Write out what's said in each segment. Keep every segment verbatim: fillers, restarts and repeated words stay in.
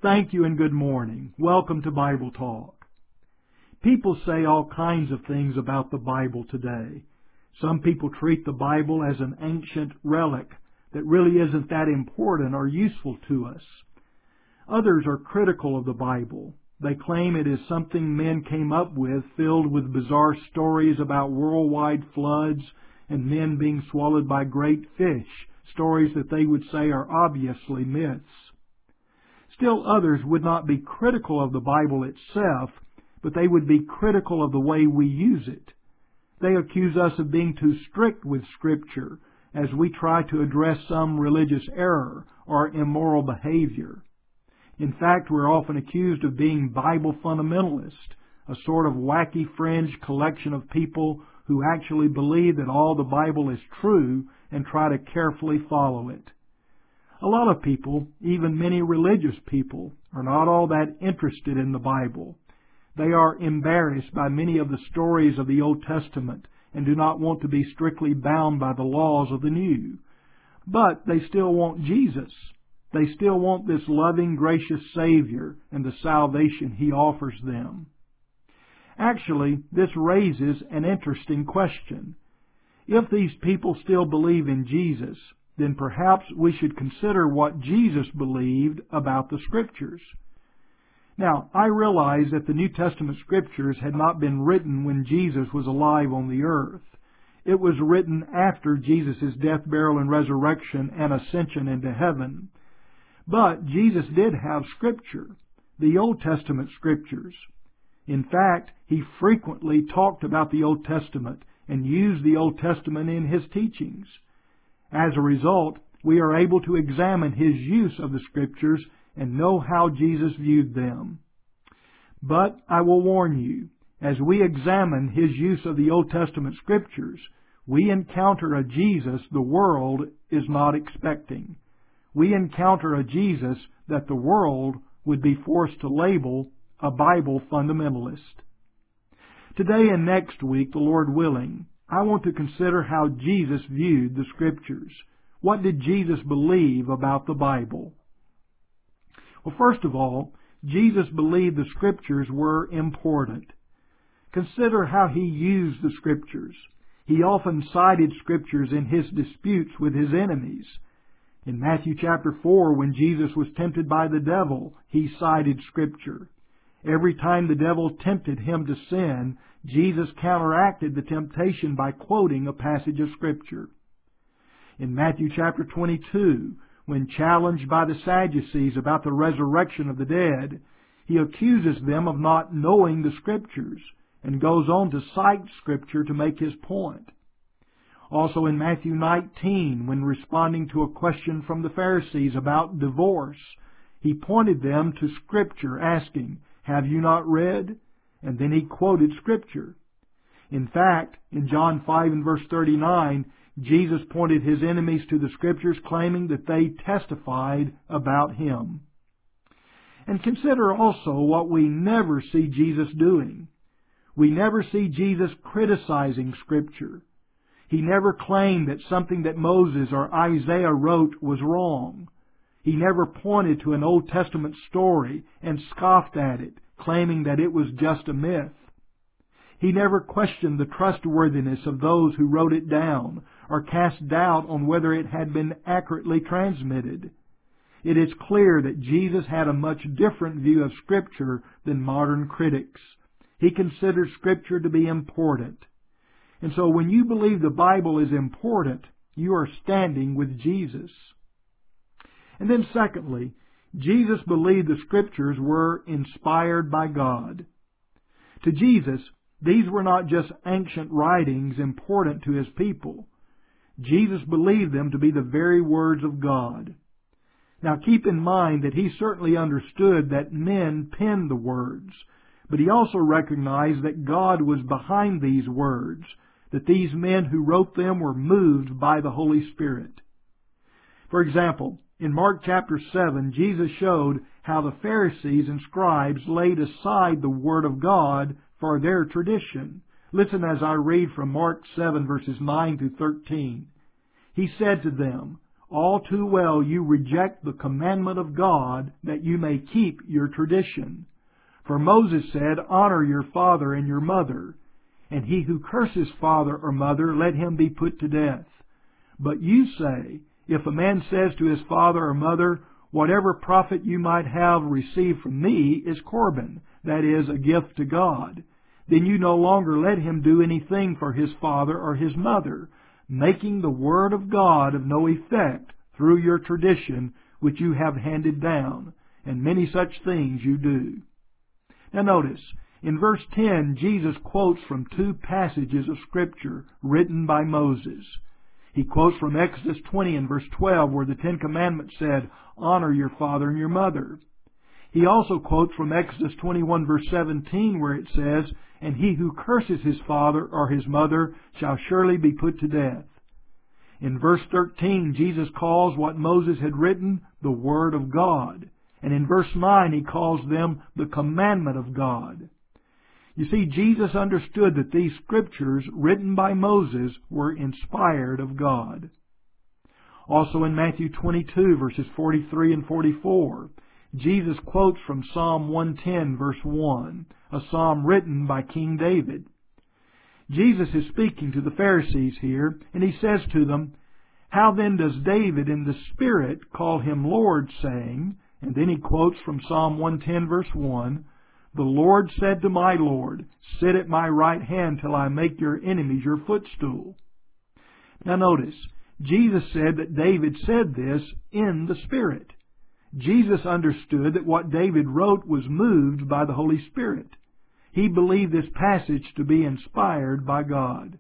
Thank you and good morning. Welcome to Bible Talk. People say all kinds of things about the Bible today. Some people treat the Bible as an ancient relic that really isn't that important or useful to us. Others are critical of the Bible. They claim it is something men came up with, filled with bizarre stories about worldwide floods and men being swallowed by great fish, stories that they would say are obviously myths. Still others would not be critical of the Bible itself, but they would be critical of the way we use it. They accuse us of being too strict with Scripture as we try to address some religious error or immoral behavior. In fact, we're often accused of being Bible fundamentalists, a sort of wacky fringe collection of people who actually believe that all the Bible is true and try to carefully follow it. A lot of people, even many religious people, are not all that interested in the Bible. They are embarrassed by many of the stories of the Old Testament and do not want to be strictly bound by the laws of the New. But they still want Jesus. They still want this loving, gracious Savior and the salvation He offers them. Actually, this raises an interesting question. If these people still believe in Jesus, then perhaps we should consider what Jesus believed about the Scriptures. Now, I realize that the New Testament Scriptures had not been written when Jesus was alive on the earth. It was written after Jesus' death, burial, and resurrection and ascension into heaven. But Jesus did have Scripture, the Old Testament Scriptures. In fact, He frequently talked about the Old Testament and used the Old Testament in His teachings. As a result, we are able to examine His use of the Scriptures and know how Jesus viewed them. But I will warn you, as we examine His use of the Old Testament Scriptures, we encounter a Jesus the world is not expecting. We encounter a Jesus that the world would be forced to label a Bible fundamentalist. Today and next week, the Lord willing, I want to consider how Jesus viewed the Scriptures. What did Jesus believe about the Bible? Well, first of all, Jesus believed the Scriptures were important. Consider how He used the Scriptures. He often cited Scriptures in His disputes with His enemies. In Matthew chapter four, when Jesus was tempted by the devil, He cited Scripture. Every time the devil tempted Him to sin, Jesus counteracted the temptation by quoting a passage of Scripture. In Matthew chapter twenty-two, when challenged by the Sadducees about the resurrection of the dead, He accuses them of not knowing the Scriptures and goes on to cite Scripture to make His point. Also in Matthew nineteen, when responding to a question from the Pharisees about divorce, He pointed them to Scripture, asking, "Have you not read?" And then He quoted Scripture. In fact, in John five and verse thirty-nine, Jesus pointed His enemies to the Scriptures, claiming that they testified about Him. And consider also what we never see Jesus doing. We never see Jesus criticizing Scripture. He never claimed that something that Moses or Isaiah wrote was wrong. He never pointed to an Old Testament story and scoffed at it, claiming that it was just a myth. He never questioned the trustworthiness of those who wrote it down or cast doubt on whether it had been accurately transmitted. It is clear that Jesus had a much different view of Scripture than modern critics. He considered Scripture to be important. And so when you believe the Bible is important, you are standing with Jesus. And then secondly, Jesus believed the Scriptures were inspired by God. To Jesus, these were not just ancient writings important to His people. Jesus believed them to be the very words of God. Now keep in mind that He certainly understood that men penned the words, but He also recognized that God was behind these words, that these men who wrote them were moved by the Holy Spirit. For example, in Mark chapter seven, Jesus showed how the Pharisees and scribes laid aside the Word of God for their tradition. Listen as I read from Mark seven, verses nine through thirteen. He said to them, all too well you reject the commandment of God that you may keep your tradition. For Moses said, Honor your father and your mother, and he who curses father or mother, let him be put to death. But you say, If a man says to his father or mother, Whatever profit you might have received from me is Corban, that is, a gift to God, then you no longer let him do anything for his father or his mother, making the word of God of no effect through your tradition which you have handed down, and many such things you do. Now notice, in verse ten, Jesus quotes from two passages of Scripture written by Moses. He quotes from Exodus twenty and verse twelve, where the Ten Commandments said, Honor your father and your mother. He also quotes from Exodus twenty-one verse seventeen, where it says, And he who curses his father or his mother shall surely be put to death. In verse thirteen, Jesus calls what Moses had written the Word of God. And in verse nine, he calls them the commandment of God. You see, Jesus understood that these Scriptures written by Moses were inspired of God. Also in Matthew twenty-two, verses forty-three and forty-four, Jesus quotes from Psalm one ten, verse one, a psalm written by King David. Jesus is speaking to the Pharisees here, and he says to them, How then does David in the Spirit call him Lord, saying, and then he quotes from Psalm one ten, verse one, The Lord said to my Lord, Sit at my right hand till I make your enemies your footstool. Now notice, Jesus said that David said this in the Spirit. Jesus understood that what David wrote was moved by the Holy Spirit. He believed this passage to be inspired by God.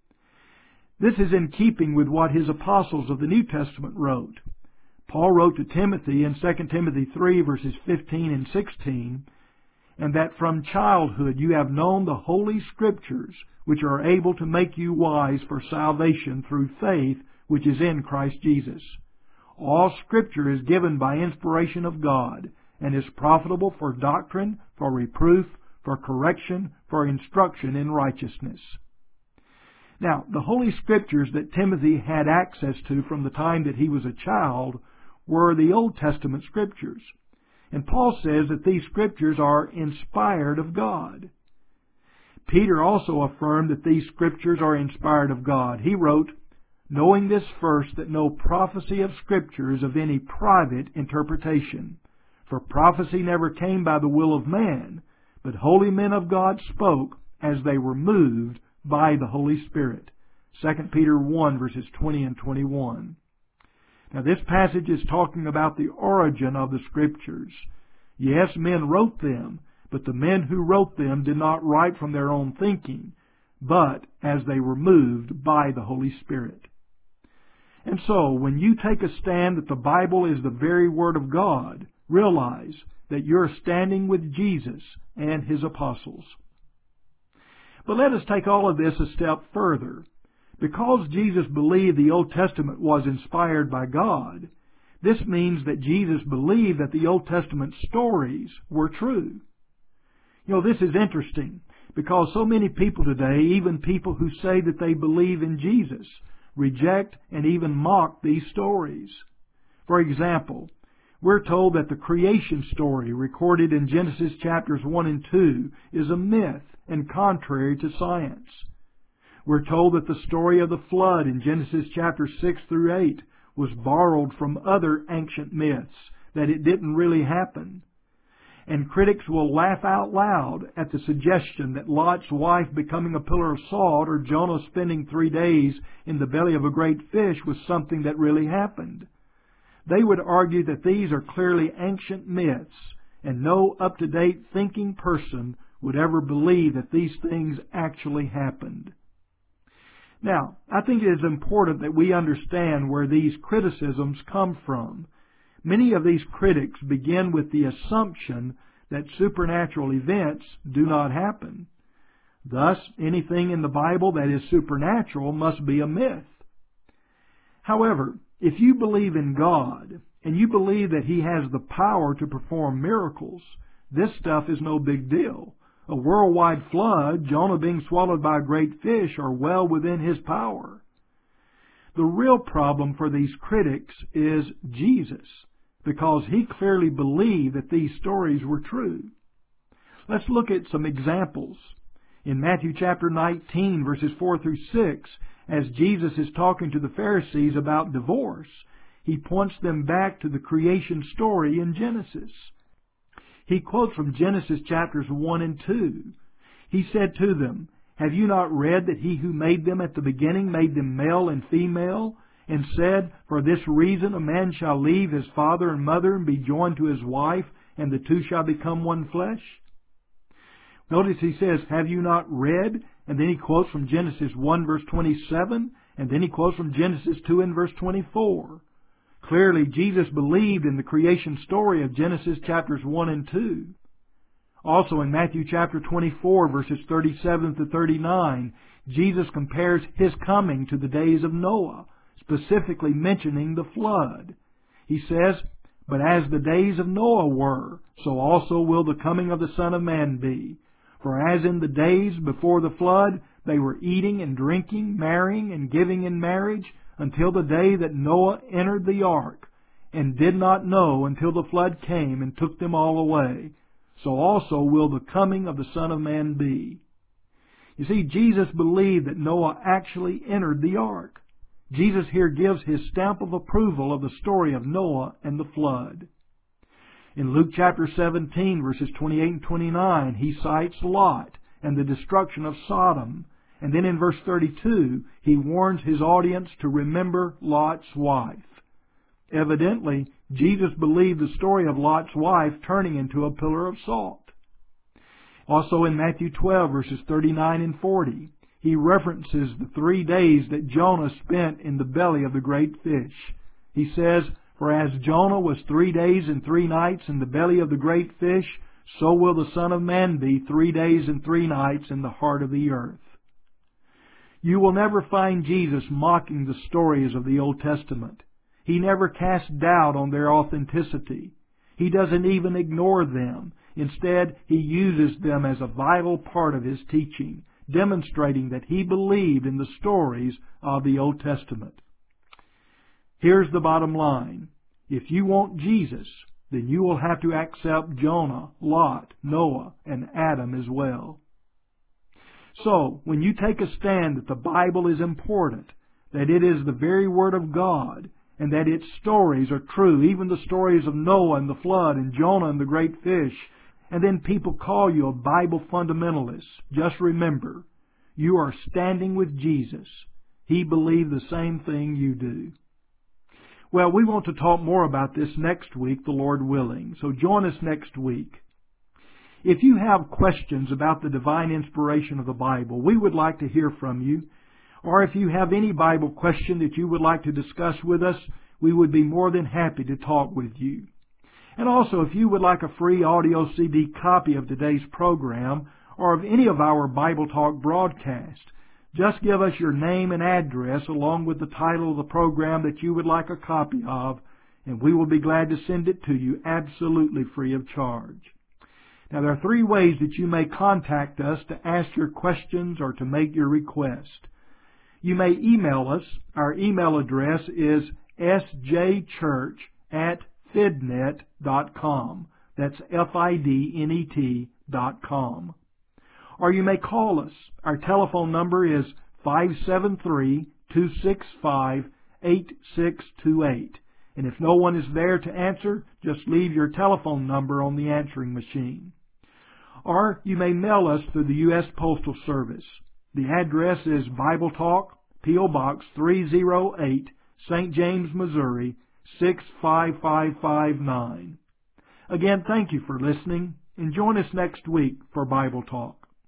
This is in keeping with what his apostles of the New Testament wrote. Paul wrote to Timothy in Second Timothy three, verses fifteen and sixteen, And that from childhood you have known the Holy Scriptures, which are able to make you wise for salvation through faith which is in Christ Jesus. All Scripture is given by inspiration of God, and is profitable for doctrine, for reproof, for correction, for instruction in righteousness. Now, the Holy Scriptures that Timothy had access to from the time that he was a child were the Old Testament Scriptures. And Paul says that these Scriptures are inspired of God. Peter also affirmed that these Scriptures are inspired of God. He wrote, Knowing this first, that no prophecy of Scripture is of any private interpretation. For prophecy never came by the will of man, but holy men of God spoke as they were moved by the Holy Spirit. Second Peter one, verses twenty and twenty-one. Now this passage is talking about the origin of the Scriptures. Yes, men wrote them, but the men who wrote them did not write from their own thinking, but as they were moved by the Holy Spirit. And so, when you take a stand that the Bible is the very Word of God, realize that you're standing with Jesus and His apostles. But let us take all of this a step further. Because Jesus believed the Old Testament was inspired by God, this means that Jesus believed that the Old Testament stories were true. You know, this is interesting because so many people today, even people who say that they believe in Jesus, reject and even mock these stories. For example, we're told that the creation story recorded in Genesis chapters one and two is a myth and contrary to science. We're told that the story of the flood in Genesis chapters six through eight was borrowed from other ancient myths, that it didn't really happen. And critics will laugh out loud at the suggestion that Lot's wife becoming a pillar of salt or Jonah spending three days in the belly of a great fish was something that really happened. They would argue that these are clearly ancient myths, and no up-to-date thinking person would ever believe that these things actually happened. Now, I think it is important that we understand where these criticisms come from. Many of these critics begin with the assumption that supernatural events do not happen. Thus, anything in the Bible that is supernatural must be a myth. However, if you believe in God, and you believe that He has the power to perform miracles, this stuff is no big deal. A worldwide flood, Jonah being swallowed by a great fish, are well within His power. The real problem for these critics is Jesus, because he clearly believed that these stories were true. Let's look at some examples. In Matthew chapter nineteen, verses four through six, as Jesus is talking to the Pharisees about divorce, he points them back to the creation story in Genesis. He quotes from Genesis chapters one and two. He said to them, "Have you not read that he who made them at the beginning made them male and female, and said, For this reason a man shall leave his father and mother and be joined to his wife, and the two shall become one flesh?" Notice he says, "Have you not read?" And then he quotes from Genesis one verse twenty-seven, and then he quotes from Genesis two and verse twenty-four. Clearly, Jesus believed in the creation story of Genesis chapters one and two. Also in Matthew chapter twenty-four, verses thirty-seven to thirty-nine, Jesus compares his coming to the days of Noah, specifically mentioning the flood. He says, "But as the days of Noah were, so also will the coming of the Son of Man be. For as in the days before the flood, they were eating and drinking, marrying and giving in marriage, until the day that Noah entered the ark, and did not know until the flood came and took them all away. So also will the coming of the Son of Man be." You see, Jesus believed that Noah actually entered the ark. Jesus here gives his stamp of approval of the story of Noah and the flood. In Luke chapter seventeen, verses twenty-eight and twenty-nine, he cites Lot and the destruction of Sodom. And then in verse thirty-two, he warns his audience to remember Lot's wife. Evidently, Jesus believed the story of Lot's wife turning into a pillar of salt. Also in Matthew twelve, verses thirty-nine and forty, he references the three days that Jonah spent in the belly of the great fish. He says, "For as Jonah was three days and three nights in the belly of the great fish, so will the Son of Man be three days and three nights in the heart of the earth." You will never find Jesus mocking the stories of the Old Testament. He never casts doubt on their authenticity. He doesn't even ignore them. Instead, he uses them as a vital part of his teaching, demonstrating that he believed in the stories of the Old Testament. Here's the bottom line. If you want Jesus, then you will have to accept Jonah, Lot, Noah, and Adam as well. So, when you take a stand that the Bible is important, that it is the very Word of God, and that its stories are true, even the stories of Noah and the flood and Jonah and the great fish, and then people call you a Bible fundamentalist, just remember, you are standing with Jesus. He believed the same thing you do. Well, we want to talk more about this next week, the Lord willing, so join us next week. If you have questions about the divine inspiration of the Bible, we would like to hear from you. Or if you have any Bible question that you would like to discuss with us, we would be more than happy to talk with you. And also, if you would like a free audio C D copy of today's program or of any of our Bible Talk broadcasts, just give us your name and address along with the title of the program that you would like a copy of, and we will be glad to send it to you absolutely free of charge. Now, there are three ways that you may contact us to ask your questions or to make your request. You may email us. Our email address is s j church at fidnet dot com. That's F I D N E T dot com. Or you may call us. Our telephone number is five seven three, two six five, eight six two eight. And if no one is there to answer, just leave your telephone number on the answering machine. Or you may mail us through the U S Postal Service. The address is Bible Talk, P O Box three oh eight, Saint James, Missouri, six five five five nine. Again, thank you for listening, and join us next week for Bible Talk.